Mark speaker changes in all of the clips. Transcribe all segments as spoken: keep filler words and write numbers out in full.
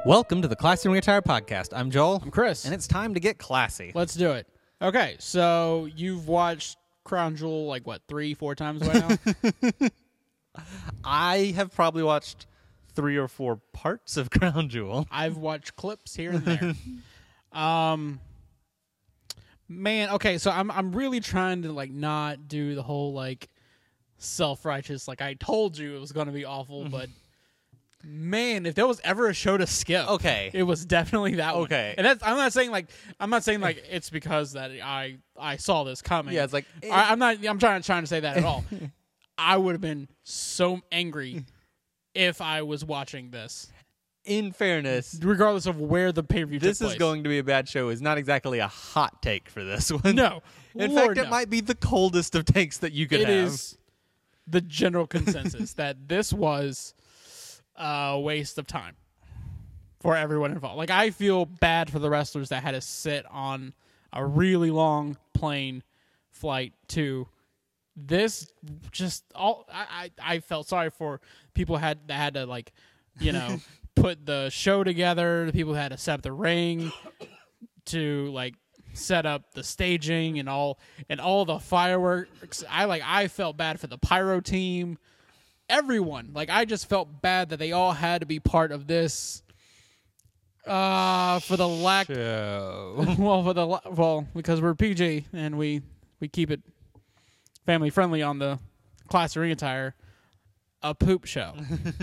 Speaker 1: Welcome to the Classy Ring Attire Podcast. I'm Joel.
Speaker 2: I'm Chris.
Speaker 1: And it's time to get classy.
Speaker 2: Let's do it. Okay, so you've watched Crown Jewel like, what, three, four times by now?
Speaker 1: I have probably watched three or four parts of Crown Jewel.
Speaker 2: I've watched clips here and there. um, man, okay, so I'm I'm really trying to like not do the whole like self-righteous, like I told you it was going to be awful, but man, if there was ever a show to skip,
Speaker 1: Okay.
Speaker 2: it was definitely that one.
Speaker 1: Okay.
Speaker 2: And that's I'm not saying like I'm not saying like it's because that I I saw this coming.
Speaker 1: Yeah, it's like
Speaker 2: I, I'm not I'm trying trying to say that at all. I would have been so angry if I was watching this.
Speaker 1: In fairness,
Speaker 2: Regardless of where the pay-per-view took
Speaker 1: this is
Speaker 2: place.
Speaker 1: going to be a bad show is not exactly a hot take for this one.
Speaker 2: No.
Speaker 1: In
Speaker 2: Lord,
Speaker 1: fact, it
Speaker 2: no.
Speaker 1: might be the coldest of takes that you could
Speaker 2: It
Speaker 1: have.
Speaker 2: is the general consensus that this was a waste of time for everyone involved. Like, I feel bad for the wrestlers that had to sit on a really long plane flight to this. Just all I, I, I felt sorry for people had that had to like, you know, put the show together. The people who had to set up the ring to like set up the staging and all and all the fireworks. I like I felt bad for the pyro team. Everyone. Like I just felt bad that they all had to be part of this. Uh for the lack
Speaker 1: Show.
Speaker 2: well for the la- well because we're P G and we we keep it family friendly on the Classy Ring Attire. A poop show.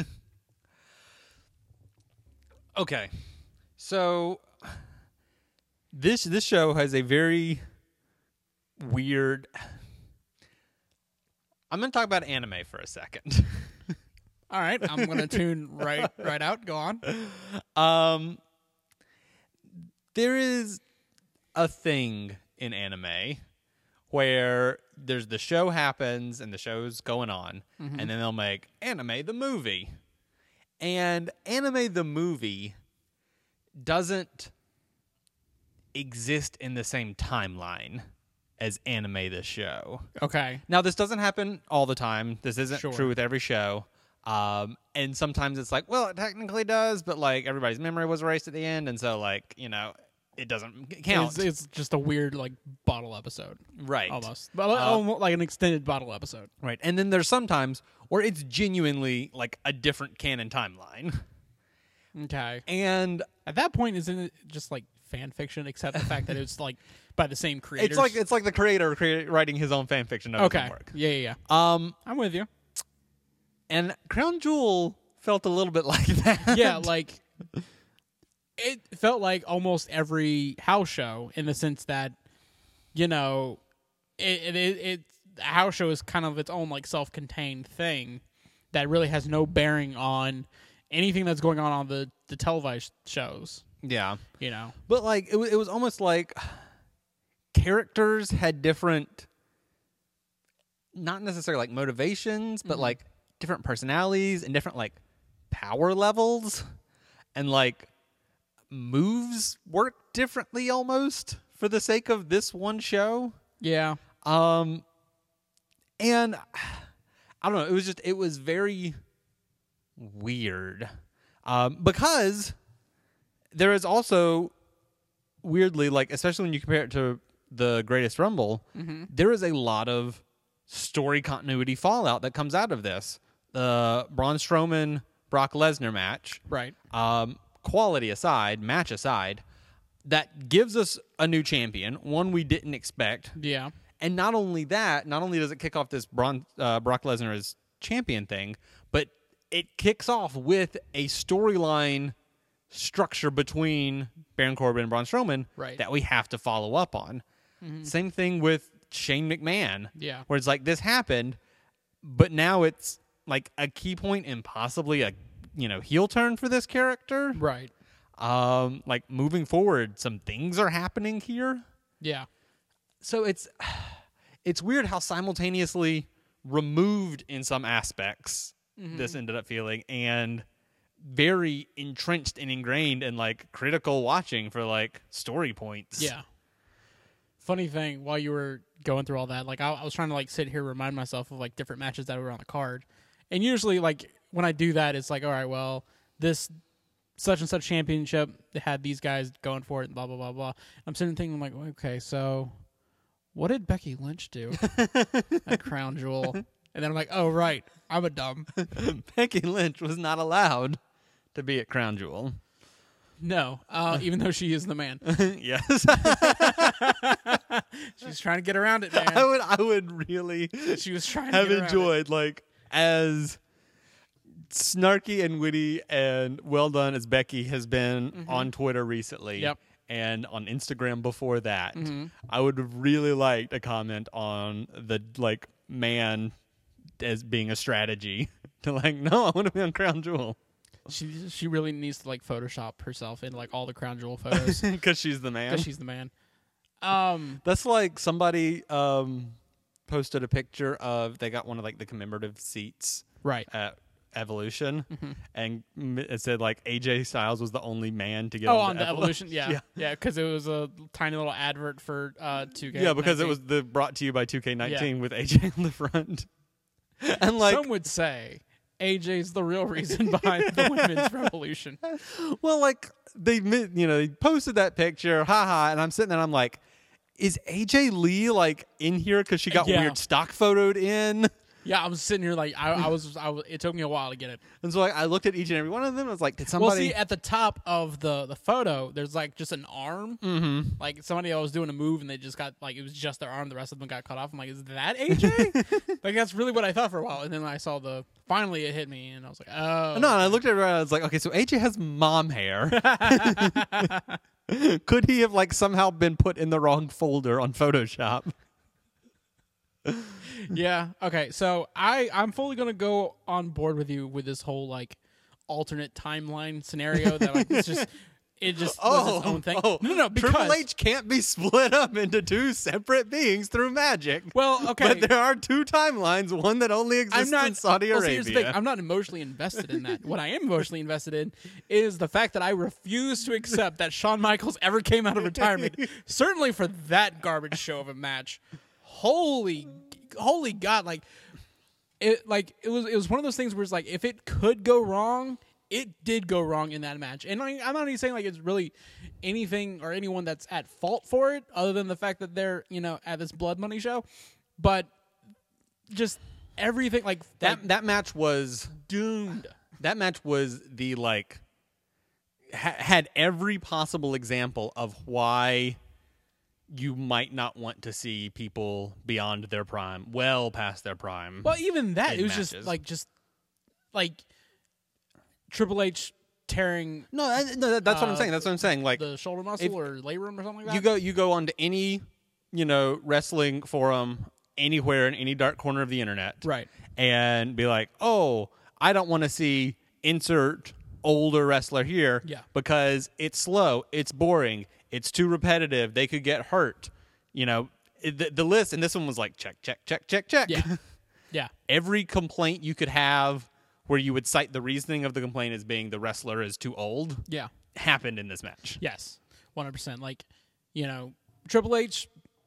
Speaker 1: Okay. So this this show has a very weird I'm going to talk about anime for a second.
Speaker 2: All right, I'm gonna tune right right out. Go on.
Speaker 1: Um there is a thing in anime where there's the show happens and the show's going on,
Speaker 2: Mm-hmm.
Speaker 1: and then they'll make anime the movie. And anime the movie doesn't exist in the same timeline as anime the show.
Speaker 2: Okay.
Speaker 1: Now, this doesn't happen all the time. This isn't
Speaker 2: Sure.
Speaker 1: true with every show. Um, and sometimes it's like, well, it technically does, but like everybody's memory was erased at the end, and so like, you know, it doesn't count.
Speaker 2: It's, it's just a weird like bottle episode,
Speaker 1: right.
Speaker 2: almost, but almost like an extended bottle episode.
Speaker 1: Right. And then there's sometimes where it's genuinely like a different canon timeline.
Speaker 2: Okay.
Speaker 1: And
Speaker 2: At that point, isn't it just like fan fiction, except the fact that it's like by the same creators?
Speaker 1: it's like it's like the creator create, writing his own fan fiction of his
Speaker 2: okay.
Speaker 1: own work.
Speaker 2: Yeah, yeah, yeah.
Speaker 1: Um,
Speaker 2: I'm with you.
Speaker 1: and Crown Jewel felt a little bit like that.
Speaker 2: Yeah, like it felt like almost every house show in the sense that, you know, it it, it, it a house show is kind of its own like self-contained thing that really has no bearing on anything that's going on on the the televised shows.
Speaker 1: Yeah.
Speaker 2: You know.
Speaker 1: But like it, wa- it was almost like characters had different, not necessarily like motivations, but
Speaker 2: Mhm.
Speaker 1: like different personalities and different like power levels, and like moves work differently almost for the sake of this one show.
Speaker 2: Yeah.
Speaker 1: Um, and I don't know. It was just it was very weird, um, because there is also weirdly like, especially when you compare it to the Greatest Rumble,
Speaker 2: Mm-hmm.
Speaker 1: there is a lot of story continuity fallout that comes out of this. The Braun Strowman Brock Lesnar match,
Speaker 2: Right.
Speaker 1: um, quality aside, match aside, that gives us a new champion, one we didn't expect.
Speaker 2: Yeah.
Speaker 1: And not only that, not only does it kick off this Braun, uh, Brock Lesnar as champion thing, but it kicks off with a storyline structure between Baron Corbin and Braun Strowman
Speaker 2: Right.
Speaker 1: that we have to follow up on.
Speaker 2: Mhm.
Speaker 1: Same thing with Shane McMahon,
Speaker 2: Yeah.
Speaker 1: where it's like this happened, but now it's like a key point and possibly a you know heel turn for this character.
Speaker 2: Right.
Speaker 1: Um, like moving forward, some things are happening here.
Speaker 2: Yeah.
Speaker 1: So it's it's weird how simultaneously removed in some aspects
Speaker 2: Mhm.
Speaker 1: this ended up feeling, and very entrenched and ingrained in like critical watching for like story points.
Speaker 2: Yeah. Funny thing, while you were going through all that, like I, I was trying to like sit here, remind myself of like different matches that were on the card, and usually like when I do that, it's like, all right, well, this such and such championship. They had these guys going for it, and blah blah blah blah. I'm sitting thinking, I'm like, okay, so what did Becky Lynch do at Crown Jewel? And then I'm like, oh right, I'm a dumb.
Speaker 1: Becky Lynch was not allowed to be at Crown Jewel.
Speaker 2: No, uh, even though she is the man.
Speaker 1: Yes.
Speaker 2: She's trying to get around it, man.
Speaker 1: I would I would really
Speaker 2: She was trying
Speaker 1: have
Speaker 2: to get around
Speaker 1: enjoyed like as snarky and witty and well done as Becky has been
Speaker 2: Mm-hmm.
Speaker 1: on Twitter recently.
Speaker 2: Yep.
Speaker 1: And on Instagram before that.
Speaker 2: Mm-hmm.
Speaker 1: I would have really liked a comment on the like man as being a strategy to like, no, I want to be on Crown Jewel.
Speaker 2: She she really needs to like Photoshop herself in like all the Crown Jewel photos
Speaker 1: Because she's the man.
Speaker 2: because she's the man. Um,
Speaker 1: That's like somebody um, posted a picture of they got one of like the commemorative seats
Speaker 2: right.
Speaker 1: at Evolution,
Speaker 2: Mm-hmm.
Speaker 1: and m- it said like A J Styles was the only man to get
Speaker 2: Oh,
Speaker 1: on
Speaker 2: on
Speaker 1: the
Speaker 2: the Evolution, yeah,
Speaker 1: yeah.
Speaker 2: yeah, because it was a tiny little advert for uh two K.
Speaker 1: Yeah, because it was the brought to you by two K nineteen with A J on the front, and like
Speaker 2: Some would say A J's the real reason behind the women's revolution.
Speaker 1: well, like they mi- you know they posted that picture, haha, and I'm sitting there, and I'm like, is A J Lee like in here because she got
Speaker 2: Yeah.
Speaker 1: weird stock photoed in?
Speaker 2: Yeah, I was sitting here like I, I was. I was. It took me a while to get it.
Speaker 1: And so like, I looked at each and every one of them. I was like, did
Speaker 2: Well,
Speaker 1: somebody?
Speaker 2: see, at the top of the the photo, there's like just an arm.
Speaker 1: mm-hmm.
Speaker 2: Like somebody else was doing a move and they just got like it was just their arm. The rest of them got cut off. I'm like, is that A J? Like that's really what I thought for a while. And then I saw the finally it hit me and I was like, oh
Speaker 1: No, and I looked at her and I was like, okay, so A J has mom hair. Could he have like somehow been put in the wrong folder on Photoshop?
Speaker 2: yeah. Okay. So I I'm fully gonna go on board with you with this whole like alternate timeline scenario that like it's just it just was its own thing.
Speaker 1: oh,
Speaker 2: no, no, because
Speaker 1: Triple H can't be split up into two separate beings through magic.
Speaker 2: well, okay.
Speaker 1: But there are two timelines, one that only exists
Speaker 2: I'm not
Speaker 1: in Saudi
Speaker 2: well, see,
Speaker 1: Arabia.
Speaker 2: here's the thing. I'm not emotionally invested in that. What I am emotionally invested in is the fact that I refuse to accept that Shawn Michaels ever came out of retirement. Certainly for that garbage show of a match. Holy, holy God! Like it, like it was. It was one of those things where it's like if it could go wrong, it did go wrong in that match. And I, I'm not even saying like it's really anything or anyone that's at fault for it, other than the fact that they're you know at this Blood Money show, but just everything like
Speaker 1: that
Speaker 2: like,
Speaker 1: that match was
Speaker 2: doomed.
Speaker 1: that match was the like ha- had every possible example of why you might not want to see people beyond their prime, well past their prime.
Speaker 2: Well, even that,
Speaker 1: in
Speaker 2: it was
Speaker 1: matches.
Speaker 2: just like just like Triple H tearing
Speaker 1: no, I, no, that- that's what I'm
Speaker 2: uh,
Speaker 1: saying. That's what I'm saying. Like
Speaker 2: the shoulder muscle
Speaker 1: if-
Speaker 2: or labrum or something like that.
Speaker 1: you go, you go onto any, you know, wrestling forum anywhere in any dark corner of the internet,
Speaker 2: right?
Speaker 1: and be like, oh, I don't want to see insert older wrestler here,
Speaker 2: Yeah.
Speaker 1: because it's slow, it's boring, it's too repetitive, they could get hurt. You know, it, the, the list, and this one was like check, check, check, check, check.
Speaker 2: Yeah, yeah,
Speaker 1: Every complaint you could have where you would cite the reasoning of the complaint as being the wrestler is too old
Speaker 2: yeah.
Speaker 1: happened in this match.
Speaker 2: Yes, one hundred percent. Like you know, Triple H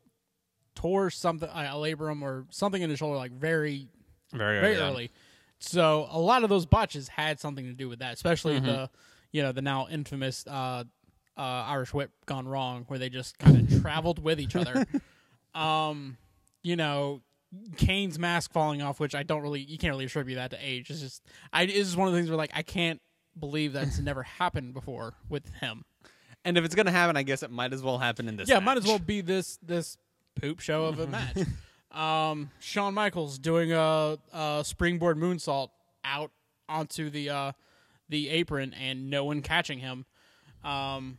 Speaker 2: tore something a labrum or something in his shoulder like very
Speaker 1: Very,
Speaker 2: very
Speaker 1: early on.
Speaker 2: early. So a lot of those botches had something to do with that, especially
Speaker 1: Mm-hmm.
Speaker 2: the you know the now infamous uh, uh, Irish Whip gone wrong, where they just kind of traveled with each other. Um, you know, Kane's mask falling off, which I don't really you can't really attribute that to age. It's just I it's just one of the things where like I can't believe that's never happened before with him.
Speaker 1: And if it's going to happen, I guess it might as well happen in this
Speaker 2: Yeah,
Speaker 1: match.
Speaker 2: might as well be this this poop show of a match. Um, Shawn Michaels doing a, a springboard moonsault out onto the uh, the apron and no one catching him. Um,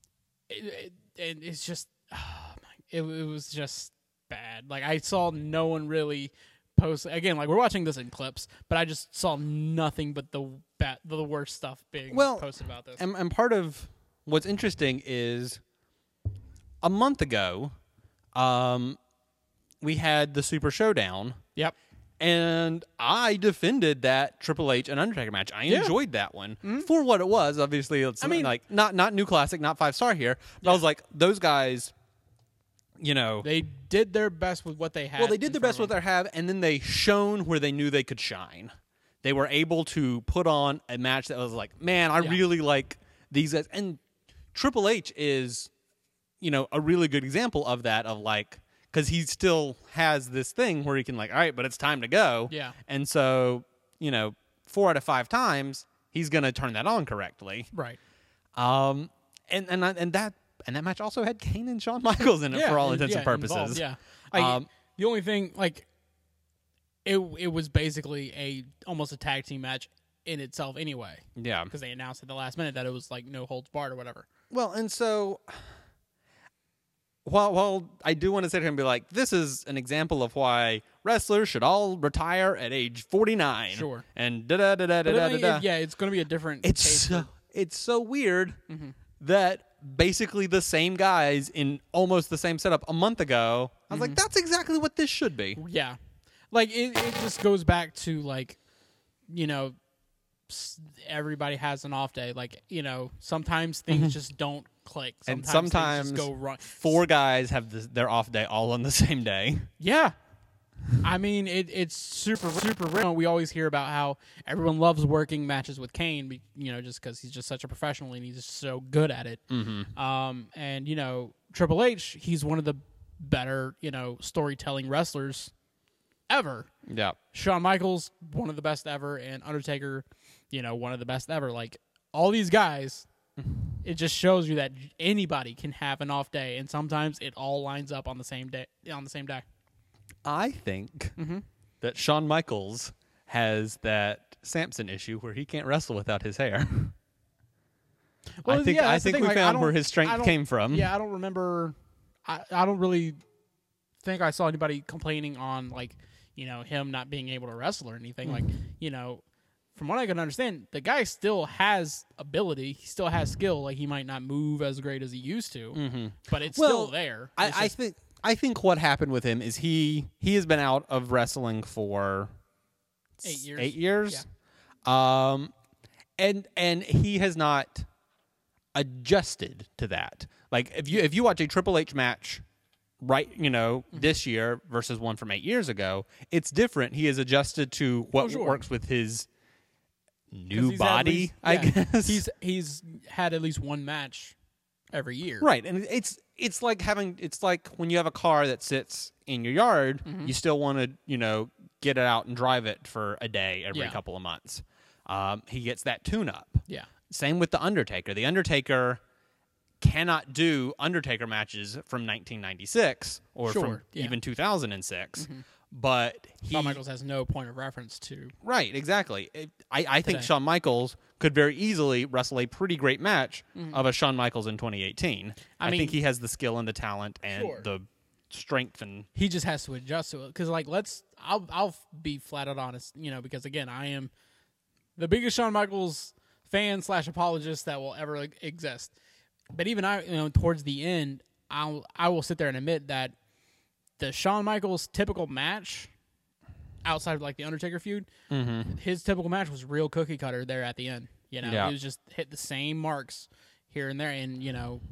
Speaker 2: it, it, it- it's just oh my, it, it was just bad. Like I saw no one really post again. Like we're watching this in clips, but I just saw nothing but the bad, the worst stuff being
Speaker 1: Well,
Speaker 2: posted about this.
Speaker 1: And, and part of what's interesting is a month ago, um, we had the Super Showdown,
Speaker 2: Yep.
Speaker 1: and I defended that Triple H and Undertaker match. I
Speaker 2: Yeah.
Speaker 1: enjoyed that one for what it was. Obviously, it's
Speaker 2: I mean-
Speaker 1: like not not new classic, not five star here. But I was like, those guys, you know,
Speaker 2: They did their best with what they had.
Speaker 1: well, they did
Speaker 2: in
Speaker 1: their
Speaker 2: front
Speaker 1: best
Speaker 2: of
Speaker 1: with their have, and then they shone where they knew they could shine. They were able to put on a match that was like, man, I
Speaker 2: Yeah.
Speaker 1: really like these guys, and Triple H is, you know, a really good example of that, of like, because he still has this thing where he can like, all right, but it's time to go.
Speaker 2: Yeah.
Speaker 1: And so, you know, four out of five times, he's going to turn that on correctly.
Speaker 2: Right.
Speaker 1: Um, and, and, and that, and that match also had Kane and Shawn Michaels in it
Speaker 2: Yeah,
Speaker 1: for all
Speaker 2: and-
Speaker 1: intents
Speaker 2: yeah,
Speaker 1: and purposes.
Speaker 2: involved, yeah. Like,
Speaker 1: Um,
Speaker 2: the only thing, like, it it was basically a almost a tag team match in itself anyway,
Speaker 1: Yeah.
Speaker 2: because they announced at the last minute that it was like no holds barred or whatever.
Speaker 1: Well, and so while while I do want to sit here and be like, this is an example of why wrestlers should all retire at age forty-nine.
Speaker 2: Sure.
Speaker 1: And da da da da da
Speaker 2: But I
Speaker 1: da
Speaker 2: mean,
Speaker 1: da.
Speaker 2: it- yeah, it's going to be a different.
Speaker 1: It's
Speaker 2: case
Speaker 1: so,
Speaker 2: for-
Speaker 1: it's so weird
Speaker 2: Mm-hmm.
Speaker 1: that basically the same guys in almost the same setup a month ago. I was
Speaker 2: Mm-hmm.
Speaker 1: like, that's exactly what this should be.
Speaker 2: yeah, like it, it just goes back to like, you know, s- everybody has an off day. Like, you know, sometimes things just don't click.
Speaker 1: Mm-hmm. And
Speaker 2: Sometimes things
Speaker 1: sometimes
Speaker 2: just go wrong.
Speaker 1: Four guys have this, their off day all on the same day.
Speaker 2: Yeah. I mean, it, it's super, super rare. We always hear about how everyone loves working matches with Kane, be- you know, just because he's just such a professional and he's just so good at it.
Speaker 1: Mm-hmm.
Speaker 2: Um, and, you know, Triple H, he's one of the better, you know, storytelling wrestlers ever.
Speaker 1: Yeah.
Speaker 2: Shawn Michaels, one of the best ever, and Undertaker, you know, one of the best ever. Like, all these guys, it just shows you that anybody can have an off day, and sometimes it all lines up on the same day. On the same day.
Speaker 1: I think
Speaker 2: Mm-hmm.
Speaker 1: that Shawn Michaels has that Samson issue where he can't wrestle without his hair.
Speaker 2: Well,
Speaker 1: I think
Speaker 2: yeah,
Speaker 1: I
Speaker 2: that's the
Speaker 1: think
Speaker 2: thing,
Speaker 1: we
Speaker 2: like, I
Speaker 1: found
Speaker 2: don't-
Speaker 1: where his
Speaker 2: I
Speaker 1: strength
Speaker 2: don't-
Speaker 1: came from.
Speaker 2: Yeah, I don't remember. I, I don't really think I saw anybody complaining on, like, you know, him not being able to wrestle or anything. Like, you know, from what I can understand, the guy still has ability. He still has skill. Like, he might not move as great as he used to,
Speaker 1: Mm-hmm.
Speaker 2: but it's
Speaker 1: Well,
Speaker 2: still there.
Speaker 1: I,
Speaker 2: It's
Speaker 1: I
Speaker 2: just-
Speaker 1: think I think what happened with him is he he has been out of wrestling for
Speaker 2: Eight
Speaker 1: s-
Speaker 2: years.
Speaker 1: Eight years. Um, and and he has not adjusted to that. Like if you if you watch a Triple H match, right, you know,
Speaker 2: Mm-hmm.
Speaker 1: this year versus one from eight years ago, it's different. He has adjusted to what
Speaker 2: Oh, sure.
Speaker 1: works with his
Speaker 2: 'cause
Speaker 1: new
Speaker 2: he's had at
Speaker 1: body.
Speaker 2: least-
Speaker 1: I
Speaker 2: yeah,
Speaker 1: guess
Speaker 2: he's he's had at least one match every year.
Speaker 1: right, and it's it's like having it's like when you have a car that sits in your yard,
Speaker 2: Mm-hmm.
Speaker 1: you still want to you know get it out and drive it for a day every
Speaker 2: Yeah.
Speaker 1: couple of months. Um, he gets that tune up.
Speaker 2: Yeah.
Speaker 1: Same with the Undertaker. The Undertaker cannot do Undertaker matches from nineteen ninety-six or
Speaker 2: Sure,
Speaker 1: from
Speaker 2: yeah. Mm-hmm.
Speaker 1: even two thousand six, but he
Speaker 2: Shawn Michaels has no point of reference to.
Speaker 1: right exactly. It, I I think
Speaker 2: Today.
Speaker 1: Shawn Michaels could very easily wrestle a pretty great match of a Shawn Michaels in twenty eighteen.
Speaker 2: I
Speaker 1: I,
Speaker 2: mean-
Speaker 1: think he has the skill and the talent and
Speaker 2: Sure.
Speaker 1: the strength and
Speaker 2: He just has to adjust to it because, like, let's. I'll I'll be flat out honest, you know, because again, I am the biggest Shawn Michaels fan slash apologist that will ever like, exist. But even I, you know, towards the end, I'll I will sit there and admit that the Shawn Michaels typical match, outside of like the Undertaker feud, his typical match was real cookie cutter there at the end. You know,
Speaker 1: Yeah.
Speaker 2: it was just hit the same marks here and there, and you know,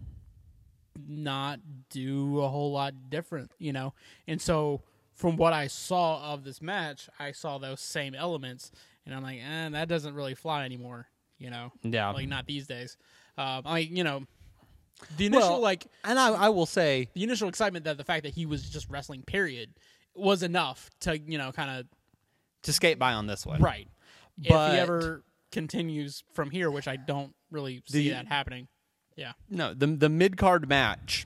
Speaker 2: not do a whole lot different. You know, and so from what I saw of this match, I saw those same elements, and I'm like, eh, that doesn't really fly anymore. You know,
Speaker 1: yeah.
Speaker 2: like not these days. Um, I, you know, the initial
Speaker 1: Well,
Speaker 2: like
Speaker 1: and I I will say
Speaker 2: the initial excitement that the fact that he was just wrestling, period, was enough to you know kind of
Speaker 1: to skate by on this one.
Speaker 2: right. if
Speaker 1: But-
Speaker 2: he ever continues from here, which I don't really see
Speaker 1: The-
Speaker 2: that happening. Yeah,
Speaker 1: No, the the mid card match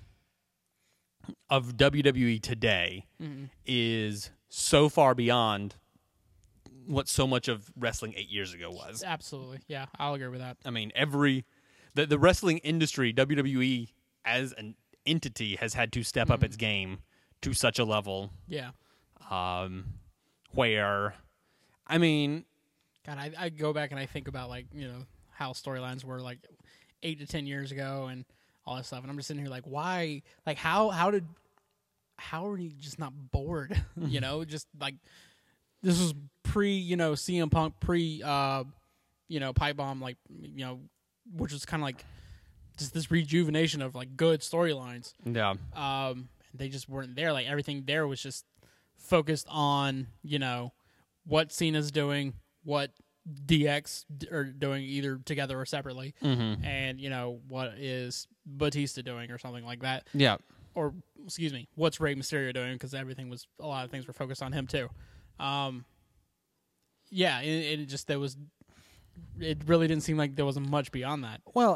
Speaker 1: of W W E today
Speaker 2: Mm-hmm.
Speaker 1: is so far beyond what so much of wrestling eight years ago was.
Speaker 2: absolutely. Yeah, I'll agree with that.
Speaker 1: I mean, every the the wrestling industry, W W E as an entity, has had to step
Speaker 2: Mm-hmm.
Speaker 1: up its game to such a level
Speaker 2: Yeah.
Speaker 1: um, where, I mean,
Speaker 2: God, I, I go back and I think about like you know how storylines were like eight to ten years ago and all that stuff, and I'm just sitting here like, why? Like, how? How did? How are you just not bored? you know, just like this was pre, you know, C M Punk, pre, uh, you know, Pipe Bomb, like you know, which was kind of like just this rejuvenation of like good storylines.
Speaker 1: yeah,
Speaker 2: Um, they just weren't there. Like everything there was just focused on you know what Cena's doing, what D X d- are doing either together or separately,
Speaker 1: Mm-hmm.
Speaker 2: and you know what is Batista doing or something like that,
Speaker 1: Yeah.
Speaker 2: or excuse me, what's Rey Mysterio doing, because everything was a lot of things were focused on him too. Um, yeah, it, it just there was, it really didn't seem like there wasn't much beyond that.
Speaker 1: Well,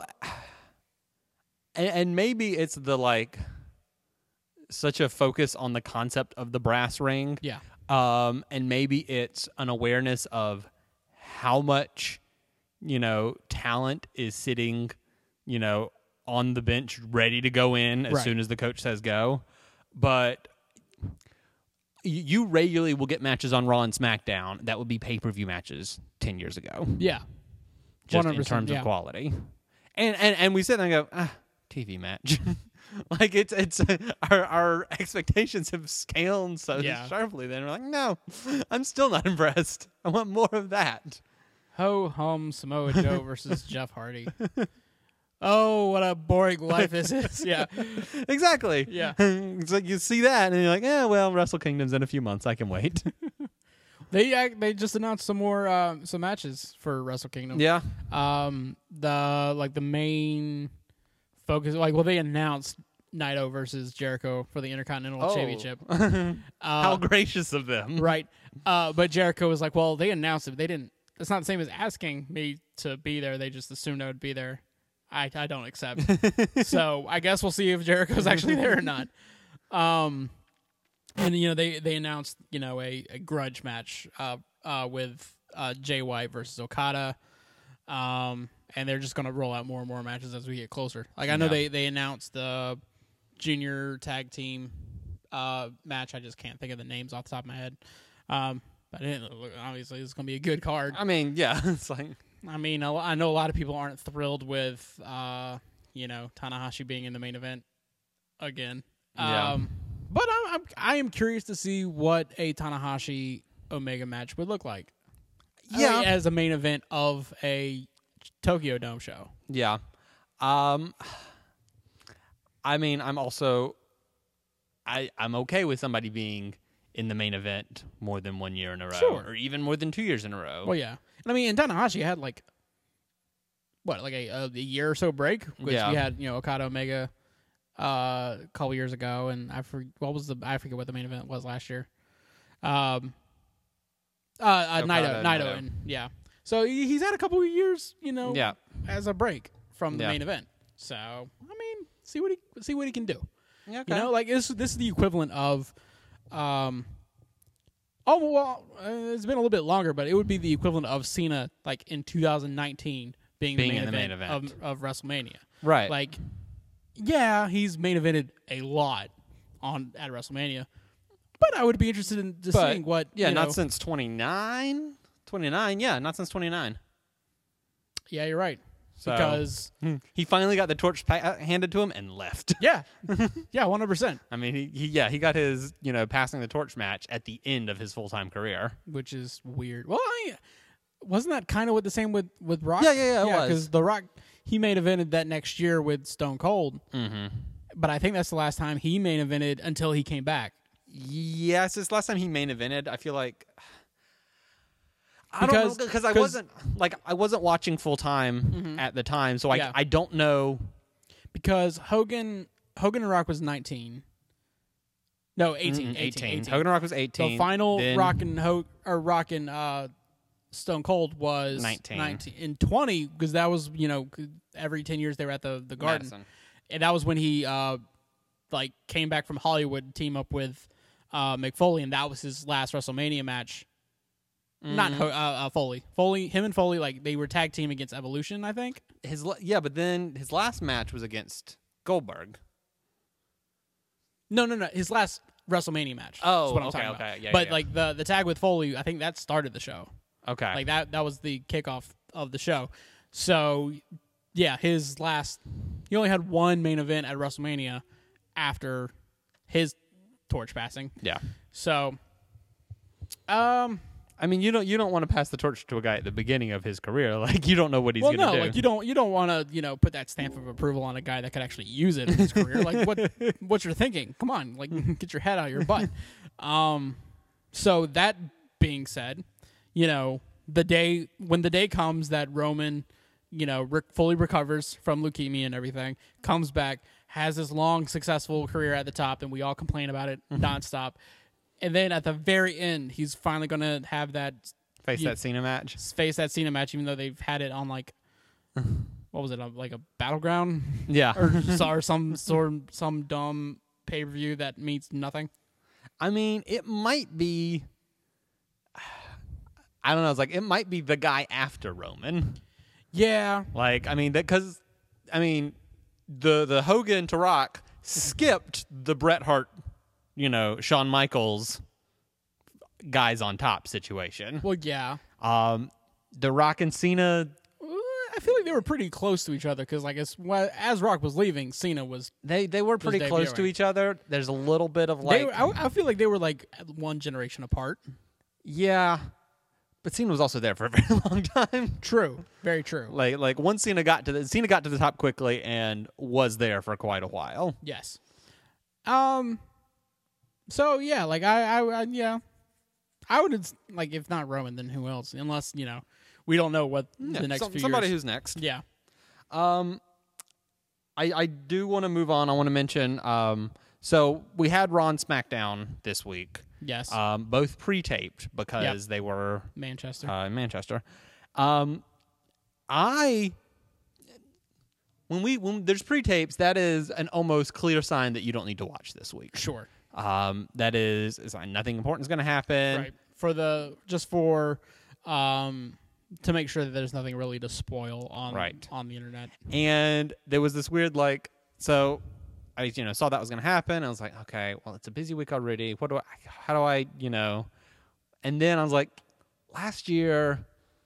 Speaker 1: and, and maybe it's the like such a focus on the concept of the brass ring.
Speaker 2: Yeah,
Speaker 1: Um, and maybe it's an awareness of how much, you know, talent is sitting, you know, on the bench ready to go in as
Speaker 2: Right.
Speaker 1: soon as the coach says go. But y- you regularly will get matches on Raw and SmackDown that would be pay-per-view matches ten years ago,
Speaker 2: yeah,
Speaker 1: just in
Speaker 2: one hundred percent,
Speaker 1: terms
Speaker 2: yeah.
Speaker 1: of quality. And, and, and we sit there and go, ah, T V match. Like it's it's our our expectations have scaled so
Speaker 2: Yeah.
Speaker 1: sharply. Then we're like, no, I'm still not impressed. I want more of that.
Speaker 2: Ho hum Samoa Joe versus Jeff Hardy. Oh, what a boring life this is. Yeah,
Speaker 1: Exactly.
Speaker 2: yeah.
Speaker 1: It's like you see that and you're like, yeah, well, Wrestle Kingdom's in a few months. I can wait.
Speaker 2: They act, they just announced some more uh, some matches for Wrestle Kingdom.
Speaker 1: Yeah.
Speaker 2: Um, the like the main focus, like well, they announced Naito versus Jericho for the Intercontinental
Speaker 1: Oh.
Speaker 2: Championship. Uh,
Speaker 1: How gracious of them.
Speaker 2: right. Uh, but Jericho was like, well, they announced it. But they didn't. It's not the same as asking me to be there. They just assumed I would be there. I I don't accept. So I guess we'll see if Jericho's actually there or not. Um, and you know they they announced you know a, a grudge match uh uh with uh Jay White versus Okada. Um, and they're just gonna roll out more and more matches as we get closer. Like I know
Speaker 1: Yeah.
Speaker 2: they they announced the junior tag team uh match. I just can't think of the names off the top of my head. Um, but it, obviously it's gonna be a good card.
Speaker 1: I mean, yeah. It's like,
Speaker 2: I mean, a lo- I know a lot of people aren't thrilled with, uh, you know, Tanahashi being in the main event again.
Speaker 1: Yeah.
Speaker 2: Um, but I'm, I'm I am curious to see what a Tanahashi Omega match would look like. I
Speaker 1: yeah.
Speaker 2: mean, as a main event of a Tokyo Dome show.
Speaker 1: Yeah. Um, I mean, I'm also, I, I'm okay with somebody being in the main event more than one year in a row.
Speaker 2: Sure.
Speaker 1: Or even more than two years in a row.
Speaker 2: Well, yeah. And I mean, and Tanahashi had like, what, like a, a year or so break? Which
Speaker 1: Yeah.
Speaker 2: we had, you know, Okada Omega uh, a couple years ago. And I forget, what was the, I forget what the main event was last year. Um, uh, uh
Speaker 1: Okada
Speaker 2: Naito,
Speaker 1: and
Speaker 2: Naito,
Speaker 1: Naito.
Speaker 2: and yeah. So he- he's had a couple of years, you know,
Speaker 1: Yeah.
Speaker 2: as a break from the
Speaker 1: Yeah.
Speaker 2: main event. So I mean, see what he see what he can do.
Speaker 1: Yeah,
Speaker 2: You know, like this this is the equivalent of, um, oh well, uh, it's been a little bit longer, but it would be the equivalent of Cena like in two thousand nineteen being,
Speaker 1: Being
Speaker 2: the, main,
Speaker 1: in the main
Speaker 2: event
Speaker 1: event.
Speaker 2: Of, of WrestleMania.
Speaker 1: Right.
Speaker 2: Like, yeah, he's main evented a lot on at WrestleMania, but I would be interested in just
Speaker 1: But,
Speaker 2: seeing what.
Speaker 1: yeah,
Speaker 2: you
Speaker 1: not
Speaker 2: know,
Speaker 1: since twenty-nine. twenty-nine, yeah, not since twenty-nine.
Speaker 2: Yeah, you're right.
Speaker 1: So-
Speaker 2: Because
Speaker 1: He finally got the torch pa- handed to him and left.
Speaker 2: yeah, yeah, one hundred percent.
Speaker 1: I mean, he, he yeah, he got his, you know, passing the torch match at the end of his full-time career.
Speaker 2: Which is weird. Well, I, wasn't that kind of what the same with with Rock?
Speaker 1: Yeah, yeah, yeah, it was.
Speaker 2: Because the Rock he main evented that next year with Stone Cold,
Speaker 1: Mm-hmm.
Speaker 2: but I think that's the last time he main evented until he came back.
Speaker 1: Yes, this last time he main evented, I feel like I
Speaker 2: Because-
Speaker 1: don't know because I
Speaker 2: 'cause-
Speaker 1: wasn't like I wasn't watching full time at the time, so I
Speaker 2: Yeah.
Speaker 1: I don't know.
Speaker 2: Because Hogan Hogan and Rock was nineteen. No, eighteen.
Speaker 1: Mm,
Speaker 2: eighteen. eighteen.
Speaker 1: Hogan and Rock was eighteen.
Speaker 2: The final
Speaker 1: then
Speaker 2: Rock and Ho- or Rock and uh, Stone Cold was
Speaker 1: nineteen.
Speaker 2: nineteen. And twenty because that was you know every ten years they were at the the Garden.
Speaker 1: Madison.
Speaker 2: And that was when he uh, like came back from Hollywood to team up with uh, McFoley, and that was his last WrestleMania match. Not
Speaker 1: Mm-hmm.
Speaker 2: Ho- uh, uh, Foley. Foley, him and Foley, like they were tag team against Evolution, I think.
Speaker 1: His la- yeah, but then his last match was against Goldberg.
Speaker 2: No, no, no. His last WrestleMania match.
Speaker 1: Oh,
Speaker 2: is what I'm
Speaker 1: okay,
Speaker 2: talking
Speaker 1: okay.
Speaker 2: about.
Speaker 1: Yeah,
Speaker 2: but
Speaker 1: yeah,
Speaker 2: like the the tag with Foley, I think that started the show.
Speaker 1: Okay.
Speaker 2: Like that that was the kickoff of the show. So yeah, his last he only had one main event at WrestleMania after his torch passing.
Speaker 1: yeah.
Speaker 2: So um
Speaker 1: I mean, you don't you don't want to pass the torch to a guy at the beginning of his career. Like you don't know what he's
Speaker 2: well,
Speaker 1: gonna
Speaker 2: no,
Speaker 1: do.
Speaker 2: like you don't you don't want to you know put that stamp of approval on a guy that could actually use it in his career. Like what what you're thinking? Come on, like get your head out of your butt. Um, so that being said, you know the day when the day comes that Roman, you know, re- fully recovers from leukemia and everything, comes back, has this long successful career at the top, and we all complain about it nonstop. And then at the very end, he's finally going to have that
Speaker 1: Face
Speaker 2: you-
Speaker 1: that Cena match.
Speaker 2: face that Cena match, even though they've had it on like what was it, like a battleground
Speaker 1: Yeah.
Speaker 2: or, or some sort of, some dumb pay per view that means nothing.
Speaker 1: I mean, it might be. I don't know. It's like it might be the guy after Roman.
Speaker 2: Yeah,
Speaker 1: Like, I mean, because I mean, the the Hogan to Rock skipped the Bret Hart, you know, Shawn Michaels guys on top situation.
Speaker 2: well, yeah.
Speaker 1: Um, the Rock and Cena,
Speaker 2: Uh, I feel like they were pretty close to each other because, like, as well, as Rock was leaving, Cena was.
Speaker 1: they they were pretty close to
Speaker 2: debuting.
Speaker 1: each other. There's a little bit of like,
Speaker 2: They, were- I, I feel like they were like one generation apart.
Speaker 1: yeah, but Cena was also there for a very long time.
Speaker 2: True, very true.
Speaker 1: Like like once Cena got to the Cena got to the top quickly and was there for quite a while.
Speaker 2: Yes. Um. So yeah, like I, I, I yeah, I would like if not Roman, then who else? Unless you know, we don't know what
Speaker 1: Yeah,
Speaker 2: the next
Speaker 1: some-
Speaker 2: few
Speaker 1: somebody
Speaker 2: years.
Speaker 1: who's next.
Speaker 2: Yeah.
Speaker 1: Um, I I do want to move on. I want to mention. Um, so we had Raw and SmackDown this week.
Speaker 2: Yes.
Speaker 1: Um, both pre-taped because they were
Speaker 2: Manchester.
Speaker 1: uh, in Manchester. Um, I when we when there's pre-tapes, that is an almost clear sign that you don't need to watch this week.
Speaker 2: sure.
Speaker 1: Um, that is, is like nothing important is going to happen.
Speaker 2: Right. For the just for, um, to make sure that there's nothing really to spoil on
Speaker 1: Right.
Speaker 2: on the internet.
Speaker 1: And there was this weird like so. I you know saw that was going to happen. I was like, okay, well, it's a busy week already. What do I? How do I? You know? And then I was like, last year,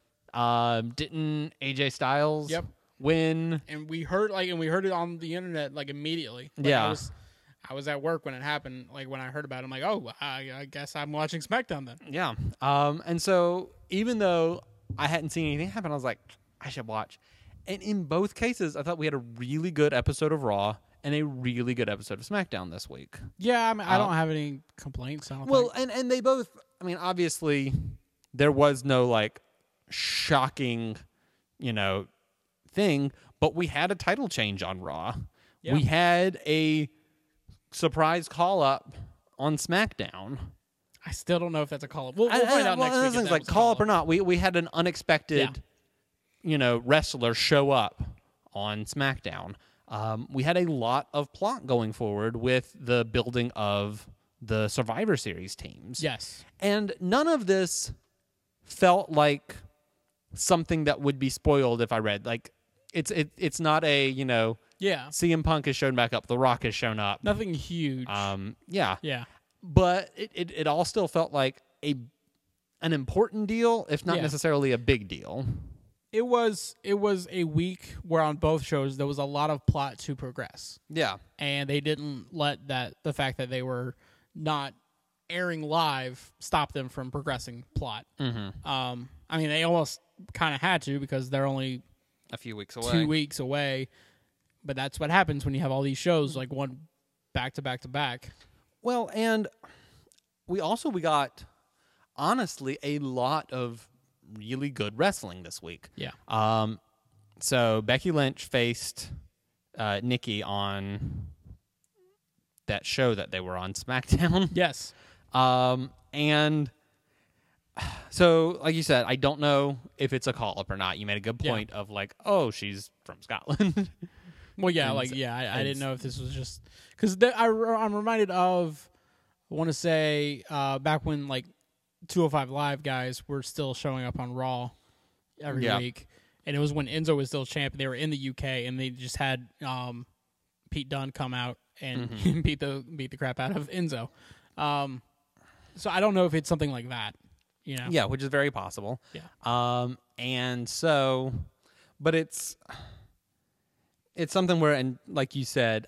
Speaker 1: um, didn't A J Styles
Speaker 2: Yep.
Speaker 1: win?
Speaker 2: And we heard like and we heard it on the internet like immediately. Like,
Speaker 1: Yeah.
Speaker 2: I was, I was at work when it happened. Like when I heard about it, I'm like, oh, I, I guess I'm watching SmackDown then.
Speaker 1: Yeah. Um, and so even though I hadn't seen anything happen, I was like, I should watch. And in both cases, I thought we had a really good episode of Raw and a really good episode of SmackDown this week.
Speaker 2: Yeah, I mean, I
Speaker 1: Uh,
Speaker 2: don't have any complaints. I don't
Speaker 1: Well,
Speaker 2: think.
Speaker 1: and, and they both, I mean, obviously, there was no like shocking, you know, thing, but we had a title change on Raw.
Speaker 2: Yeah.
Speaker 1: We had a surprise call up on SmackDown.
Speaker 2: I still don't know if that's a call up. We'll, we'll
Speaker 1: I-
Speaker 2: find
Speaker 1: I-
Speaker 2: out
Speaker 1: well,
Speaker 2: next week.
Speaker 1: those
Speaker 2: if
Speaker 1: things
Speaker 2: that
Speaker 1: like
Speaker 2: was a
Speaker 1: call up or
Speaker 2: call-up.
Speaker 1: not, we we had an unexpected,
Speaker 2: Yeah.
Speaker 1: you know, wrestler show up on SmackDown. Um, we had a lot of plot going forward with the building of the Survivor Series teams.
Speaker 2: Yes.
Speaker 1: And none of this felt like something that would be spoiled if I read. Like, it's it, it's not a, you know,
Speaker 2: Yeah.
Speaker 1: C M Punk has shown back up, The Rock has shown up.
Speaker 2: Nothing huge.
Speaker 1: Um, yeah.
Speaker 2: yeah.
Speaker 1: But it, it, it all still felt like a an important deal, if not
Speaker 2: Yeah.
Speaker 1: necessarily a big deal.
Speaker 2: It was it was a week where on both shows there was a lot of plot to progress.
Speaker 1: Yeah.
Speaker 2: And they didn't let that the fact that they were not airing live stop them from progressing plot.
Speaker 1: Mm-hmm.
Speaker 2: Um, I mean, they almost kind of had to because they're only
Speaker 1: A few weeks away.
Speaker 2: two weeks away. But that's what happens when you have all these shows like one back to back to back.
Speaker 1: Well, and we also we got honestly a lot of really good wrestling this week.
Speaker 2: Yeah.
Speaker 1: Um, so Becky Lynch faced uh, Nikki on that show that they were on, SmackDown.
Speaker 2: Yes.
Speaker 1: Um, and so, like you said, I don't know if it's a call up or not. You made a good
Speaker 2: Yeah.
Speaker 1: point of like, oh, she's from Scotland.
Speaker 2: Well, yeah,
Speaker 1: And
Speaker 2: like
Speaker 1: s-
Speaker 2: yeah, I, I
Speaker 1: and
Speaker 2: didn't
Speaker 1: s-
Speaker 2: know if this was just because I I'm reminded of I want to say uh, back when like two oh five Live guys were still showing up on Raw every
Speaker 1: Yeah.
Speaker 2: week, and it was when Enzo was still champ. They were in the U K, and they just had um, Pete Dunne come out and
Speaker 1: Mm-hmm.
Speaker 2: beat the beat the crap out of Enzo. Um, so I don't know if it's something like that. You know?
Speaker 1: Yeah, which is very possible.
Speaker 2: Yeah.
Speaker 1: Um, and so, but it's it's something where, and like you said,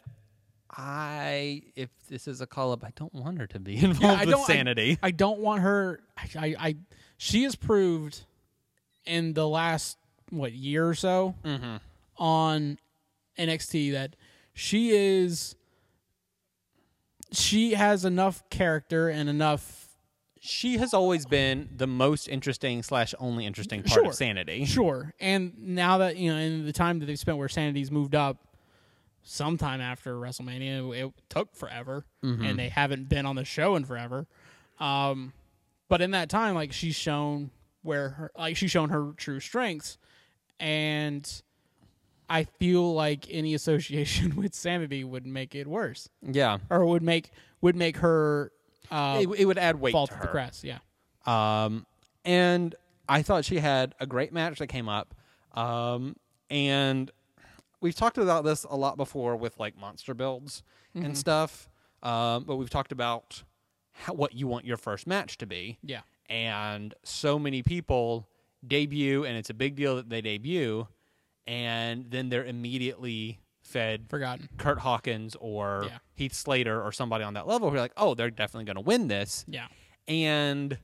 Speaker 1: I if this is a call up, I don't want her to be involved
Speaker 2: Yeah, I
Speaker 1: with
Speaker 2: don't- I-
Speaker 1: sanity.
Speaker 2: I don't want her. I, I, I she has proved in the last what year or so
Speaker 1: mm-hmm.
Speaker 2: on N X T that she is she has enough character and enough
Speaker 1: she has always been the most interesting slash only interesting part
Speaker 2: Sure.
Speaker 1: of Sanity.
Speaker 2: Sure. And now that, you know, in the time that they've spent where Sanity's moved up, sometime after WrestleMania, it took forever,
Speaker 1: Mm-hmm.
Speaker 2: and they haven't been on the show in forever. Um, but in that time, like, she's shown where her, like, she's shown her true strengths, and I feel like any association with Sanity would make it worse,
Speaker 1: Yeah.
Speaker 2: or would make would make her uh,
Speaker 1: It, it would add weight
Speaker 2: fall
Speaker 1: to
Speaker 2: to
Speaker 1: her.
Speaker 2: the crest. Yeah.
Speaker 1: Um, and I thought she had a great match that came up. Um, and we've talked about this a lot before with like monster builds
Speaker 2: Mm-hmm.
Speaker 1: and stuff. Um, but we've talked about how, what you want your first match to be.
Speaker 2: Yeah.
Speaker 1: And so many people debut, and it's a big deal that they debut, and then they're immediately fed
Speaker 2: Forgotten.
Speaker 1: Kurt Hawkins or
Speaker 2: Yeah.
Speaker 1: Heath Slater or somebody on that level who are like, oh, they're definitely going to win this.
Speaker 2: Yeah.
Speaker 1: And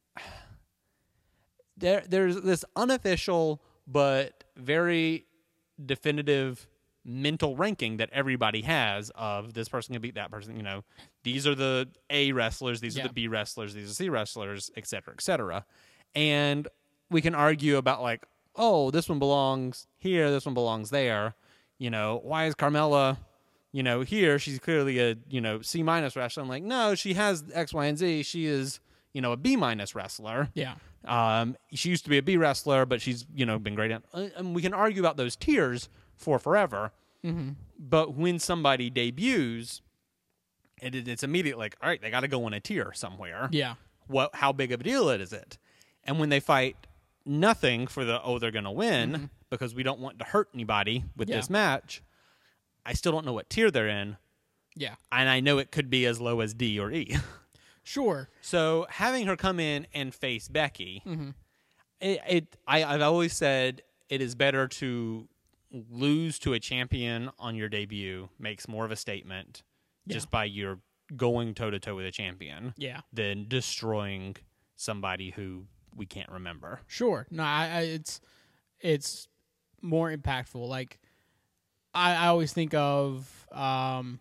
Speaker 1: there, there's this unofficial but very definitive mental ranking that everybody has of this person can beat that person. You know, these are the A wrestlers, these
Speaker 2: Yeah.
Speaker 1: are the B wrestlers, these are C wrestlers, et cetera, et cetera. And we can argue about like, oh, this one belongs here, this one belongs there. You know, why is Carmella, you know, here? She's clearly a, you know, C minus wrestler. I'm like, no, she has X, Y, and Z. She is, you know, a B minus wrestler.
Speaker 2: Yeah.
Speaker 1: Um, she used to be a B wrestler, but she's, you know, been great at, and we can argue about those tiers for forever.
Speaker 2: Mm-hmm.
Speaker 1: But when somebody debuts, it, it's immediately like, all right, they got to go in a tier somewhere.
Speaker 2: Yeah.
Speaker 1: What? How big of a deal is it? And when they fight nothing for the, oh, they're going to win,
Speaker 2: Mm-hmm.
Speaker 1: because we don't want to hurt anybody with
Speaker 2: Yeah.
Speaker 1: this match, I still don't know what tier they're in.
Speaker 2: Yeah.
Speaker 1: And I know it could be as low as D or E.
Speaker 2: Sure.
Speaker 1: So having her come in and face Becky,
Speaker 2: Mm-hmm.
Speaker 1: it, it I, I've always said it is better to lose to a champion on your debut, makes more of a statement
Speaker 2: Yeah.
Speaker 1: just by your going toe to toe with a champion,
Speaker 2: Yeah.
Speaker 1: than destroying somebody who we can't remember.
Speaker 2: Sure. No, I, I it's it's more impactful. Like I, I always think of um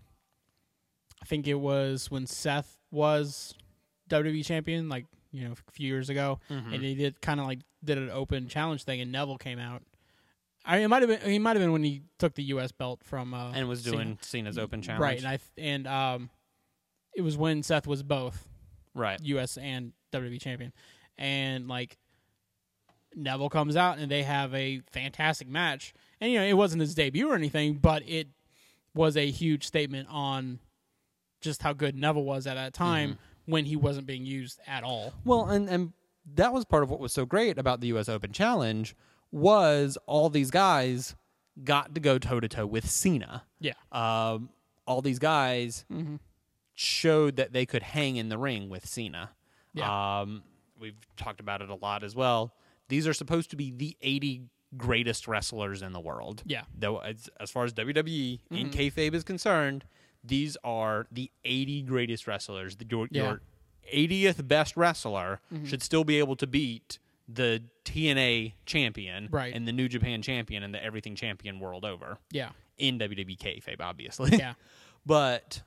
Speaker 2: I think it was when Seth was W W E champion, like, you know, a few years ago,
Speaker 1: Mhm.
Speaker 2: and he did kind of like did an open challenge thing, and Neville came out. I it might have been he might have been when he took the U S belt from uh,
Speaker 1: And was
Speaker 2: Cena.
Speaker 1: doing Cena's open challenge.
Speaker 2: right, and I th- and um it was when Seth was both
Speaker 1: Right.
Speaker 2: U S and W W E champion, and like Neville comes out and they have a fantastic match, and you know it wasn't his debut or anything, but it was a huge statement on just how good Neville was at that time
Speaker 1: Mm-hmm.
Speaker 2: when he wasn't being used at all.
Speaker 1: Well, and, and that was part of what was so great about the U S Open Challenge was all these guys got to go toe-to-toe with Cena.
Speaker 2: Yeah,
Speaker 1: Um, all these guys
Speaker 2: mm-hmm.
Speaker 1: showed that they could hang in the ring with Cena.
Speaker 2: Yeah.
Speaker 1: Um, we've talked about it a lot as well. These are supposed to be the eighty greatest wrestlers in the world.
Speaker 2: Yeah.
Speaker 1: Though, as, as far as W W E and
Speaker 2: Mhm.
Speaker 1: kayfabe is concerned, these are the eighty greatest wrestlers. The, your,
Speaker 2: Yeah.
Speaker 1: your eightieth best wrestler
Speaker 2: Mhm.
Speaker 1: should still be able to beat the T N A champion
Speaker 2: Right.
Speaker 1: and the New Japan champion and the everything champion world over
Speaker 2: yeah,
Speaker 1: in W W E kayfabe, obviously.
Speaker 2: yeah,
Speaker 1: But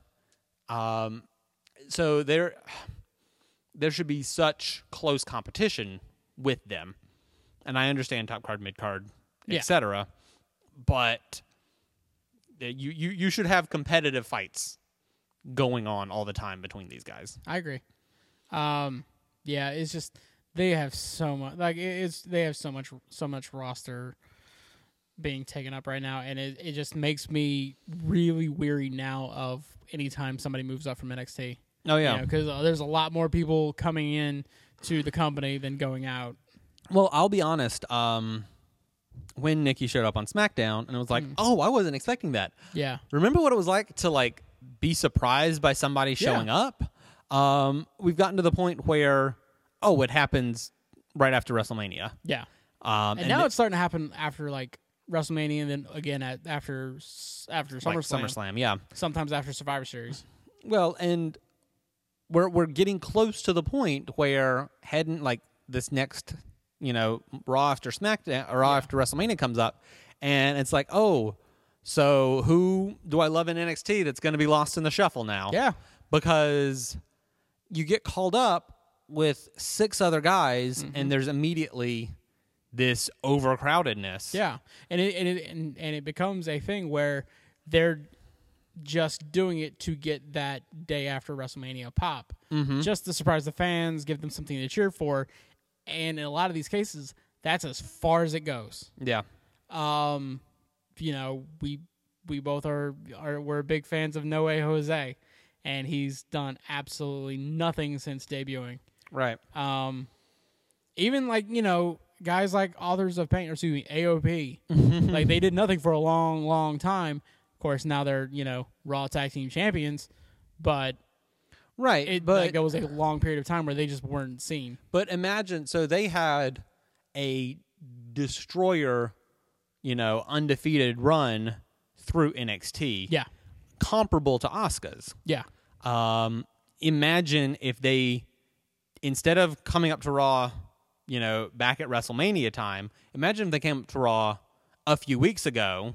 Speaker 1: um, so there, there should be such close competition with them, and I understand top card, mid card,
Speaker 2: Yeah.
Speaker 1: et cetera. But you, you you should have competitive fights going on all the time between these guys.
Speaker 2: I agree. Um, yeah, it's just they have so much like it- it's they have so much so much roster being taken up right now, and it, it just makes me really weary now of anytime somebody moves up from N X T.
Speaker 1: Oh yeah.
Speaker 2: Because uh, there's a lot more people coming in to the company than going out.
Speaker 1: Well, I'll be honest. Um, when Nikki showed up on SmackDown, and it was like,
Speaker 2: Mm.
Speaker 1: oh, I wasn't expecting that.
Speaker 2: Yeah,
Speaker 1: Remember what it was like to like be surprised by somebody showing up? Um, we've gotten to the point where, oh, it happens right after WrestleMania.
Speaker 2: yeah.
Speaker 1: Um,
Speaker 2: And, now it's starting to happen after like WrestleMania, and then again at after s- after
Speaker 1: like
Speaker 2: SummerSlam.
Speaker 1: SummerSlam, yeah.
Speaker 2: Sometimes after Survivor Series.
Speaker 1: Well, and we're we're getting close to the point where heading like this next, you know, Raw after SmackDown or Raw
Speaker 2: Yeah.
Speaker 1: after WrestleMania comes up, and it's like, oh, so who do I love in N X T that's going to be lost in the shuffle now?
Speaker 2: Yeah,
Speaker 1: Because you get called up with six other guys,
Speaker 2: Mm-hmm.
Speaker 1: and there's immediately this overcrowdedness.
Speaker 2: Yeah, and it and it and, and it becomes a thing where they're just doing it to get that day after WrestleMania pop,
Speaker 1: Mm-hmm.
Speaker 2: just to surprise the fans, give them something to cheer for, and in a lot of these cases, that's as far as it goes.
Speaker 1: Yeah.
Speaker 2: Um, you know, we we both are are we're big fans of No Way Jose, and he's done absolutely nothing since debuting.
Speaker 1: Right.
Speaker 2: Um, even like you know guys like Authors of Pain, or excuse me, A O P, like they did nothing for a long, long time. Of course, now they're you know Raw Tag Team Champions, but
Speaker 1: Right.
Speaker 2: it
Speaker 1: but
Speaker 2: like, it was a long period of time where they just weren't seen.
Speaker 1: but imagine, so they had a destroyer, you know, undefeated run through N X T.
Speaker 2: Yeah,
Speaker 1: Comparable to Asuka's.
Speaker 2: yeah,
Speaker 1: Um, imagine if they, instead of coming up to Raw, you know, back at WrestleMania time, imagine if they came up to Raw a few weeks ago.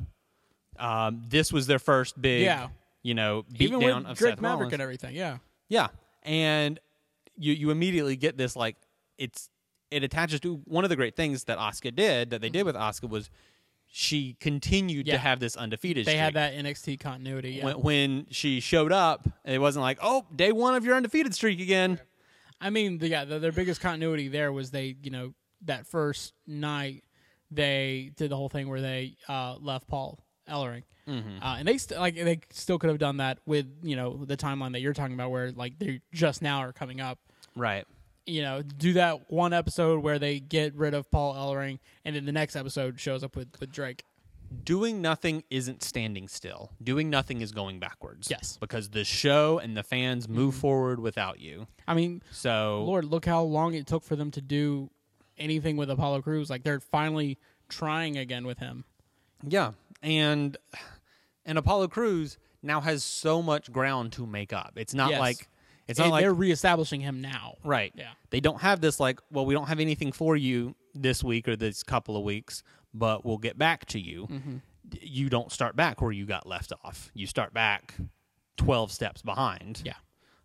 Speaker 1: Um, this was their first big,
Speaker 2: Yeah.
Speaker 1: you know,
Speaker 2: even
Speaker 1: beatdown
Speaker 2: with
Speaker 1: of
Speaker 2: Drake
Speaker 1: Seth
Speaker 2: Maverick
Speaker 1: Rollins.
Speaker 2: and everything. Yeah,
Speaker 1: Yeah, and you you immediately get this, like, it's it attaches to one of the great things that Asuka did, that they did with Asuka, was she continued
Speaker 2: Yeah.
Speaker 1: to have this undefeated
Speaker 2: they
Speaker 1: streak.
Speaker 2: had that N X T continuity. Yeah.
Speaker 1: When, when she showed up, it wasn't like, oh, day one of your undefeated streak again.
Speaker 2: I mean, the, yeah, the, their biggest continuity there was they, you know, that first night they did the whole thing where they uh, left Paul Ellering,
Speaker 1: Mm-hmm.
Speaker 2: uh, and they st- like they still could have done that with you know the timeline that you're talking about, where like they just now are coming up.
Speaker 1: Right.
Speaker 2: You know, do that one episode where they get rid of Paul Ellering, and then the next episode shows up with, with Drake.
Speaker 1: Doing nothing isn't standing still. Doing nothing is going backwards.
Speaker 2: Yes.
Speaker 1: Because the show and the fans move
Speaker 2: Mm-hmm.
Speaker 1: forward without you.
Speaker 2: I mean,
Speaker 1: So,
Speaker 2: Lord, look how long it took for them to do anything with Apollo Crews. Like they're finally trying again with him.
Speaker 1: yeah. And and Apollo Crews now has so much ground to make up. It's not
Speaker 2: Yes.
Speaker 1: like it's
Speaker 2: And
Speaker 1: not like
Speaker 2: they're reestablishing him now.
Speaker 1: right.
Speaker 2: Yeah.
Speaker 1: They don't have this like, well, we don't have anything for you this week or this couple of weeks, but we'll get back to you.
Speaker 2: Mm-hmm.
Speaker 1: D- You don't start back where you got left off. You start back twelve steps behind.
Speaker 2: Yeah.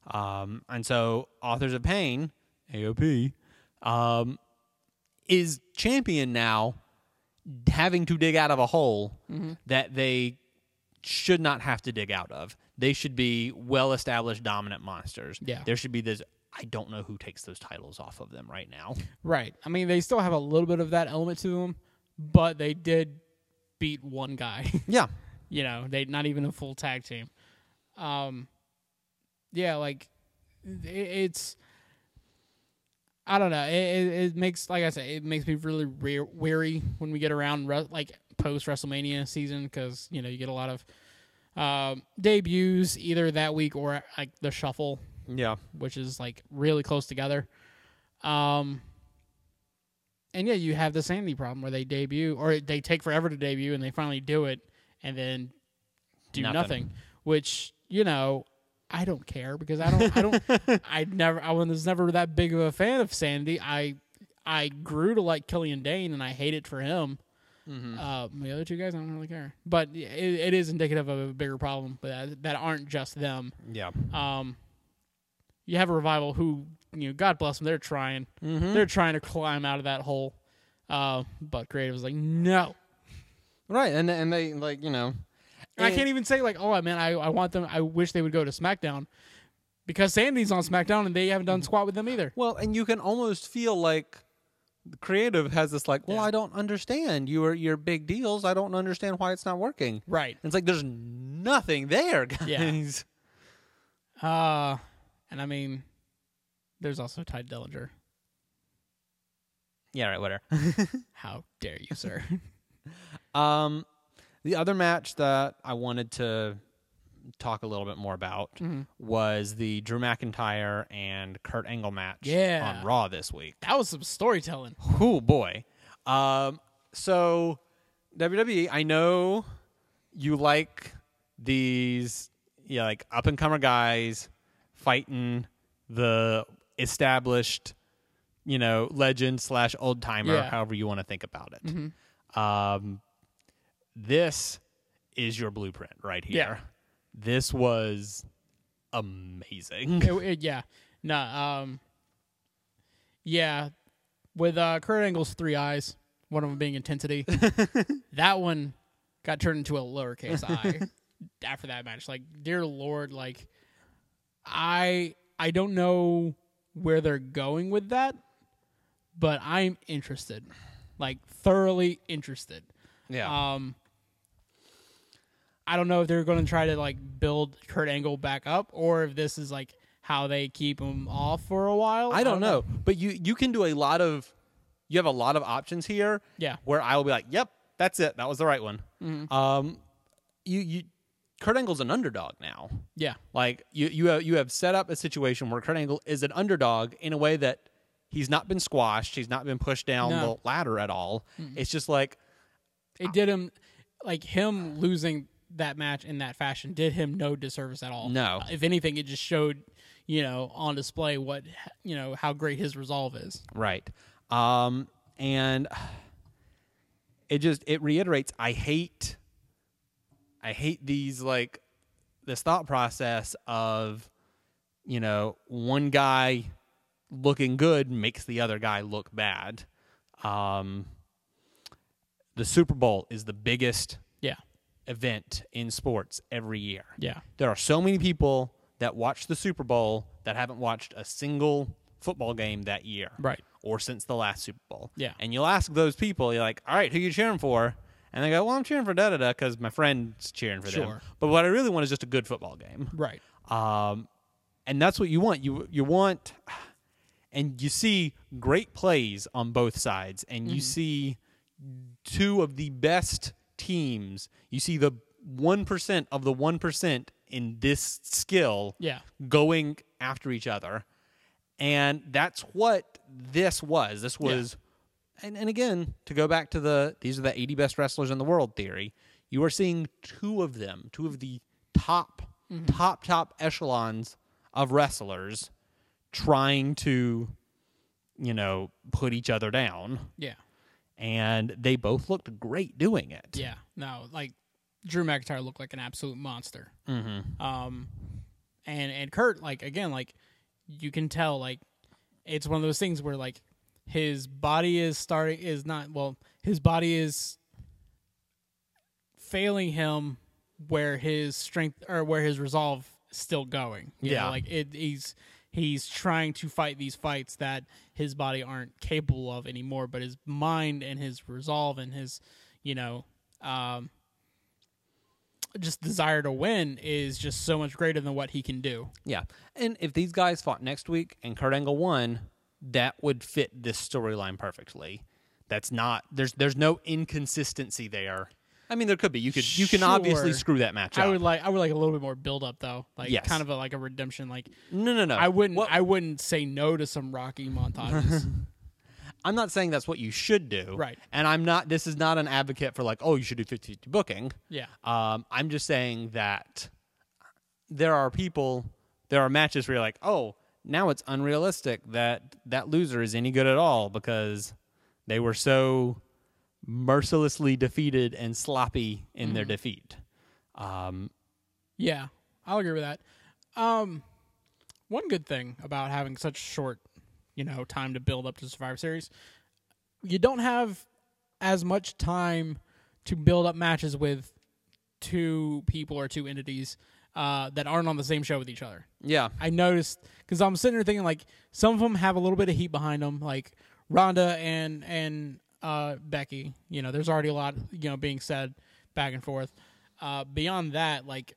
Speaker 1: Um, and so Authors of Pain, A O P, um, is champion now, having to dig out of a hole
Speaker 2: Mm-hmm.
Speaker 1: that they should not have to dig out of. They should be well-established dominant monsters.
Speaker 2: Yeah.
Speaker 1: There should be this, I don't know who takes those titles off of them right now.
Speaker 2: Right. I mean, they still have a little bit of that element to them, but they did beat one guy.
Speaker 1: Yeah.
Speaker 2: you know, they not even a full tag team. Um, yeah, like it, it's. I don't know. It, it, it makes, like I said, it makes me really re- weary when we get around re- like post WrestleMania season, because you know you get a lot of um, debuts either that week or like the shuffle,
Speaker 1: Yeah.
Speaker 2: which is like really close together. Um, and yeah, you have the Sandy problem where they debut or they take forever to debut and they finally do it and then do
Speaker 1: Nothing.
Speaker 2: nothing, which, you know, I don't care because I don't, I don't, I never, I was never that big of a fan of Sandy. I, I grew to like Killian Dane and I hate it for him.
Speaker 1: Mm-hmm.
Speaker 2: Uh, the other two guys, I don't really care, but it, it is indicative of a bigger problem, but that, that aren't just them.
Speaker 1: Yeah.
Speaker 2: Um, you have a Revival who, you know, God bless them, they're trying.
Speaker 1: Mm-hmm.
Speaker 2: They're trying to climb out of that hole. Uh, but Creative was like, no.
Speaker 1: Right. And and they, like, you know.
Speaker 2: And I can't even say, like, oh, man, I, I want them, I wish they would go to SmackDown. Because Sandy's on SmackDown and they haven't done squat with them either.
Speaker 1: Well, and you can almost feel like the Creative has this, like, well,
Speaker 2: Yeah.
Speaker 1: I don't understand your your big deals. I don't understand why it's not working.
Speaker 2: Right.
Speaker 1: And it's like there's nothing there, guys.
Speaker 2: Yeah. Uh, and I mean, there's also Ty Dillinger.
Speaker 1: Yeah, right, whatever.
Speaker 2: How dare you, sir?
Speaker 1: um, the other match that I wanted to talk a little bit more about
Speaker 2: Mhm.
Speaker 1: was the Drew McIntyre and Kurt Angle match
Speaker 2: Yeah.
Speaker 1: on Raw this week.
Speaker 2: That was some storytelling.
Speaker 1: Oh boy. Um, so W W E, I know you like these, yeah, like up and comer guys fighting the established, you know, legend slash old timer,
Speaker 2: Yeah.
Speaker 1: however you want to think about it.
Speaker 2: Mhm.
Speaker 1: Um, this is your blueprint right here.
Speaker 2: Yeah.
Speaker 1: This was amazing.
Speaker 2: It- it- yeah. No, um, Yeah, with uh, Kurt Angle's three eyes, one of them being intensity. That one got turned into a lowercase I after that match. Like, dear Lord, like I I don't know where they're going with that, but I'm interested, like thoroughly interested.
Speaker 1: Yeah.
Speaker 2: Um, I don't know if they're going to try to like build Kurt Angle back up, or if this is like how they keep him off for a while.
Speaker 1: I don't know. But you you can do a lot of you have a lot of options here.
Speaker 2: Yeah.
Speaker 1: Where I will be like, yep, that's it. That was the right one.
Speaker 2: Mm-hmm.
Speaker 1: Um, you you Kurt Angle's an underdog now.
Speaker 2: Yeah.
Speaker 1: Like you you have, you have set up a situation where Kurt Angle is an underdog in a way that he's not been squashed, he's not been pushed down
Speaker 2: No.
Speaker 1: the ladder at all.
Speaker 2: Mm-hmm.
Speaker 1: It's just like
Speaker 2: It did him, like him losing that match in that fashion did him no disservice at all.
Speaker 1: No.
Speaker 2: Uh, if anything, it just showed, you know, on display what, you know, how great his resolve is.
Speaker 1: right. Um, and it just it reiterates. I hate. I hate these like this thought process of, you know, one guy looking good makes the other guy look bad. Um, the Super Bowl is the biggest
Speaker 2: Yeah.
Speaker 1: event in sports every year.
Speaker 2: Yeah.
Speaker 1: There are so many people that watch the Super Bowl that haven't watched a single football game that year.
Speaker 2: Right.
Speaker 1: Or since the last Super Bowl.
Speaker 2: Yeah.
Speaker 1: And you'll ask those people, you're like, all right, who you cheering for? And they go, well, I'm cheering for da-da-da because my friend's cheering for them.
Speaker 2: Sure.
Speaker 1: But what I really want is just a good football game.
Speaker 2: Right.
Speaker 1: Um, and that's what you want. You you want, and you see great plays on both sides, and you
Speaker 2: Mm-hmm.
Speaker 1: see two of the best teams. You see the one percent of the one percent in this skill
Speaker 2: Yeah.
Speaker 1: going after each other. And that's what this was. This was, and, and again, to go back to the, these are the eighty best wrestlers in the world theory, you are seeing two of them, two of the top,
Speaker 2: Mm-hmm.
Speaker 1: top, top echelons of wrestlers trying to, you know, put each other down.
Speaker 2: Yeah.
Speaker 1: And they both looked great doing it.
Speaker 2: Yeah. No, like Drew McIntyre looked like an absolute monster.
Speaker 1: Mm-hmm.
Speaker 2: Um, and and Kurt, like again, like you can tell, like it's one of those things where like his body is starting is not well, his body is failing him where his strength or where his resolve is still going. You
Speaker 1: Yeah.
Speaker 2: know, like it, he's he's trying to fight these fights that his body aren't capable of anymore, but his mind and his resolve and his, you know, um, just desire to win is just so much greater than what he can do.
Speaker 1: Yeah. And if these guys fought next week and Kurt Angle won, that would fit this storyline perfectly. That's not there's there's no inconsistency there. I mean, there could be. You could you can obviously
Speaker 2: Sure.
Speaker 1: screw that match up.
Speaker 2: I would like I would like a little bit more build up though, like
Speaker 1: Yes.
Speaker 2: kind of a, like a redemption. Like
Speaker 1: no, no, no.
Speaker 2: I wouldn't
Speaker 1: What-
Speaker 2: I wouldn't say no to some Rocky montages.
Speaker 1: I'm not saying that's what you should do.
Speaker 2: Right.
Speaker 1: And I'm not. This is not an advocate for like, oh, you should do fifty-fifty booking.
Speaker 2: Yeah,
Speaker 1: Um, I'm just saying that there are people, there are matches where you're like, oh, now it's unrealistic that that loser is any good at all because they were so mercilessly defeated and sloppy in
Speaker 2: Mm-hmm.
Speaker 1: their defeat. Um,
Speaker 2: yeah, I'll agree with that. Um, one good thing about having such short, you know, time to build up to Survivor Series, you don't have as much time to build up matches with two people or two entities uh, that aren't on the same show with each other.
Speaker 1: yeah.
Speaker 2: I noticed because I'm sitting there thinking like some of them have a little bit of heat behind them, like Ronda and and uh, Becky. You know, there's already a lot you know being said back and forth. Uh, beyond that, like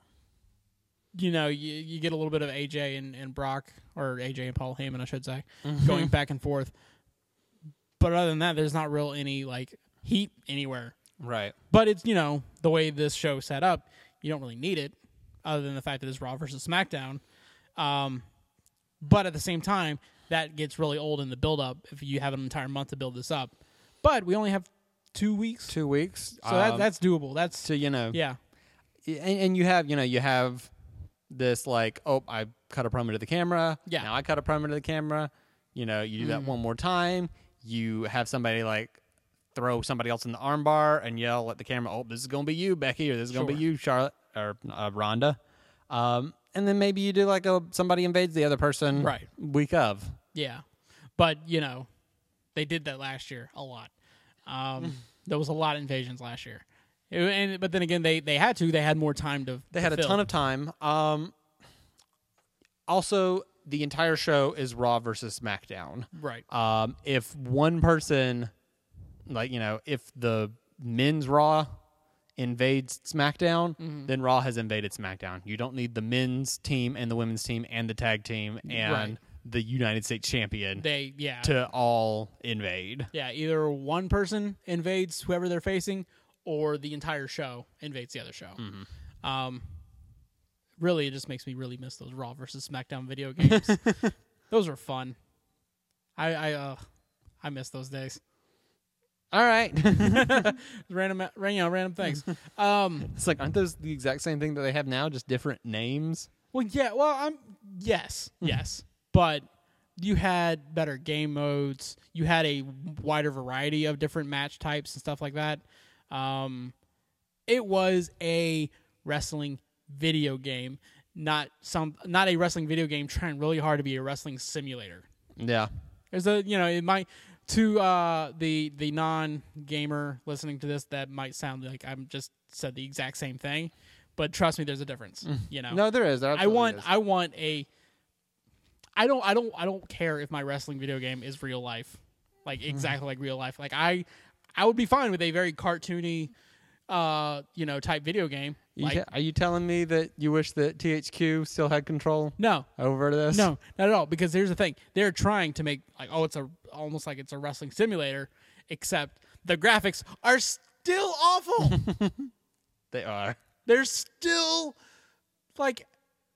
Speaker 2: you know, you you get a little bit of A J and, and Brock or A J and Paul Heyman, I should say, going back and forth. But other than that, there's not real any like heat anywhere.
Speaker 1: Right.
Speaker 2: But it's, you know, the way this show set up, you don't really need it other than the fact that it's Raw versus SmackDown. Um, but at the same time, that gets really old in the build-up if you have an entire month to build this up. But we only have two weeks,
Speaker 1: Two weeks.
Speaker 2: so that,
Speaker 1: Um,
Speaker 2: that's doable. That's,
Speaker 1: so, you know,
Speaker 2: yeah,
Speaker 1: and, and you have, you know, you have this like, oh, I cut a promo to the camera.
Speaker 2: Yeah.
Speaker 1: Now I cut a promo to the camera. You know, you do that one more time. You have somebody like throw somebody else in the armbar and yell at the camera, oh, this is going to be you, Becky, or this is going to
Speaker 2: Sure.
Speaker 1: be you, Charlotte, or uh, Rhonda. Um, and then maybe you do like a somebody invades the other person
Speaker 2: Right.
Speaker 1: week of.
Speaker 2: yeah. but you know, they did that last year a lot. Um, there was a lot of invasions last year, it, and but then again, they they had to. They had more time to.
Speaker 1: They
Speaker 2: to
Speaker 1: had a
Speaker 2: fill.
Speaker 1: ton of time. Um, also, the entire show is Raw versus SmackDown.
Speaker 2: Right.
Speaker 1: Um, if one person, like, you know, if the men's Raw invades SmackDown,
Speaker 2: Mm-hmm.
Speaker 1: then Raw has invaded SmackDown. You don't need the men's team and the women's team and the tag team and
Speaker 2: Right.
Speaker 1: the United States champion
Speaker 2: They yeah
Speaker 1: to all invade.
Speaker 2: yeah either one person invades whoever they're facing, or the entire show invades the other show.
Speaker 1: Mm-hmm.
Speaker 2: Um, really, it just makes me really miss those Raw versus SmackDown video games. Those were fun. I I uh I miss those days.
Speaker 1: All right.
Speaker 2: Random, you know, random things. Um,
Speaker 1: It's like, aren't those the exact same thing that they have now, just different names?
Speaker 2: well, yeah, well, I'm yes, yes, but you had better game modes. You had a wider variety of different match types and stuff like that. Um, it was a wrestling video game, not some, not a wrestling video game trying really hard to be a wrestling simulator.
Speaker 1: Yeah.
Speaker 2: There's a, you know, it might to uh, the the non gamer listening to this, that might sound like I'm just said the exact same thing, but trust me, there's a difference. You know,
Speaker 1: No, there is. There
Speaker 2: I
Speaker 1: absolutely
Speaker 2: want
Speaker 1: is.
Speaker 2: I want a. I don't I don't I don't care if my wrestling video game is real life, like exactly like real life. Like I, I would be fine with a very cartoony, uh, you know, type video game.
Speaker 1: You
Speaker 2: Like
Speaker 1: te- are you telling me that you wish that T H Q still had control
Speaker 2: no,
Speaker 1: over this?
Speaker 2: no, not at all. Because here's the thing: they're trying to make like oh, it's a almost like it's a wrestling simulator, except the graphics are still awful.
Speaker 1: They are.
Speaker 2: They're still like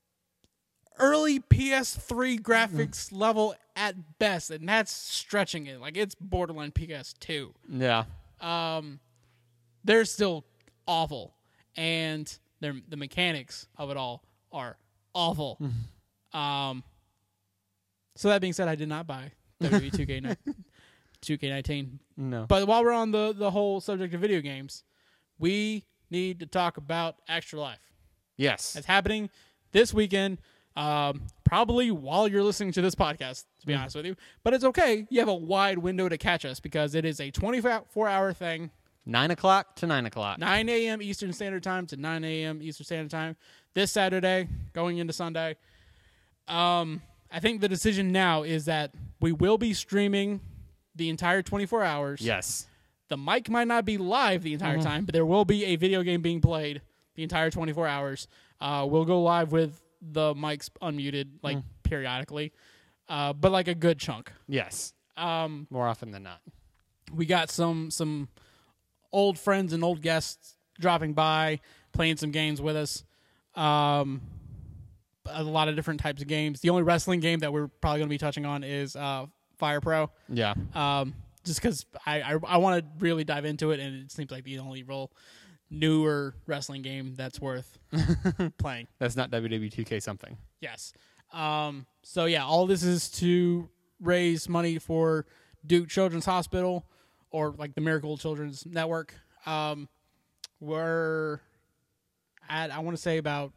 Speaker 2: early P S three graphics level at best, and that's stretching it. Like it's borderline P S two.
Speaker 1: Yeah.
Speaker 2: Um, they're still awful, and they're, the mechanics of it all are awful. um, so that being said, I did not buy W W E two K two K nineteen.
Speaker 1: No.
Speaker 2: But while we're on the, the whole subject of video games, we need to talk about Extra Life.
Speaker 1: Yes.
Speaker 2: It's happening this weekend, um, probably while you're listening to this podcast, to be honest with you. But it's okay. You have a wide window to catch us because it is a twenty-four hour thing,
Speaker 1: Nine o'clock to nine o'clock.
Speaker 2: nine a.m. Eastern Standard Time to nine a.m. Eastern Standard Time this Saturday, going into Sunday. Um, I think the decision now is that we will be streaming the entire twenty-four hours.
Speaker 1: Yes.
Speaker 2: The mic might not be live the entire time, but there will be a video game being played the entire twenty-four hours. Uh, we'll go live with the mics unmuted, like periodically, uh, but like a good chunk.
Speaker 1: Yes.
Speaker 2: Um,
Speaker 1: More often than not.
Speaker 2: we got some some old friends and old guests dropping by, playing some games with us. Um, a lot of different types of games. The only wrestling game that we're probably going to be touching on is uh, Fire Pro.
Speaker 1: Yeah.
Speaker 2: Um, just because I, I, I want to really dive into it, and it seems like the only real newer wrestling game that's worth playing.
Speaker 1: That's not W W E two K something.
Speaker 2: Yes. Um, so, yeah, all this is to raise money for Duke Children's Hospital, or like the Miracle Children's Network. Um, we're at, I want to say, about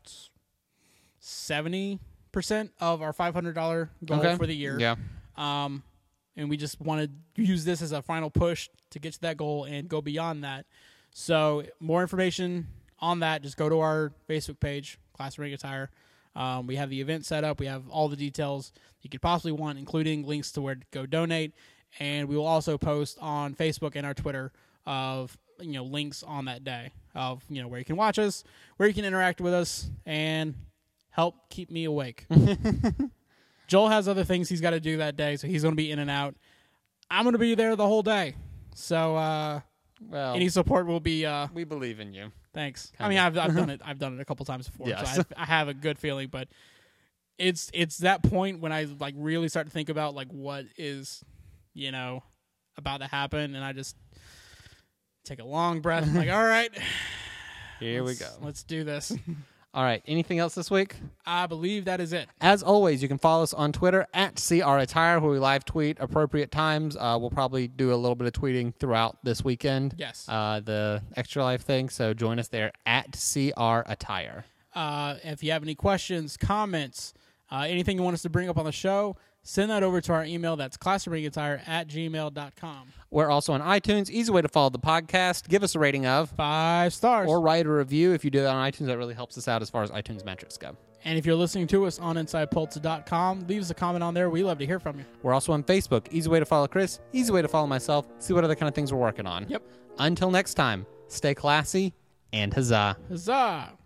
Speaker 2: seventy percent of our five hundred dollars goal
Speaker 1: Okay.
Speaker 2: for the year.
Speaker 1: Yeah.
Speaker 2: Um, and we just want to use this as a final push to get to that goal and go beyond that. So more information on that, just go to our Facebook page, Classic Ring Attire. Um, we have the event set up. We have all the details you could possibly want, including links to where to go donate. And we will also post on Facebook and our Twitter of, you know, links on that day of, you know, where you can watch us, where you can interact with us, and help keep me awake. Joel has other things he's got to do that day, so he's going to be in and out. I'm going to be there the whole day. So uh,
Speaker 1: Well,
Speaker 2: any support will be uh,
Speaker 1: we believe in you.
Speaker 2: thanks. I
Speaker 1: Kinda.
Speaker 2: mean, I've I've done it. I've done it a couple times before,
Speaker 1: Yes.
Speaker 2: so I, I have a good feeling. But it's it's that point when I like really start to think about like what is, you know, about to happen, and I just take a long breath. I'm like, all right,
Speaker 1: Here we
Speaker 2: let's-
Speaker 1: go.
Speaker 2: Let's do this.
Speaker 1: All right. Anything else this week?
Speaker 2: I believe that is it.
Speaker 1: As always, you can follow us on Twitter at C R Attire, where we live tweet appropriate times. Uh, we'll probably do a little bit of tweeting throughout this weekend.
Speaker 2: Yes.
Speaker 1: Uh, the Extra Life thing. So join us there at C R Attire.
Speaker 2: Uh, if you have any questions, comments, Uh, anything you want us to bring up on the show, send that over to our email. That's classicringguitar at gmail dot com.
Speaker 1: We're also on iTunes. Easy way to follow the podcast. Give us a rating of
Speaker 2: Five stars.
Speaker 1: or write a review. If you do that on iTunes, that really helps us out as far as iTunes metrics go.
Speaker 2: And if you're listening to us on inside pulse dot com, leave us a comment on there. We love to hear from you.
Speaker 1: We're also on Facebook. Easy way to follow Chris. Easy way to follow myself. See what other kind of things we're working on.
Speaker 2: Yep.
Speaker 1: Until next time, stay classy and huzzah.
Speaker 2: Huzzah.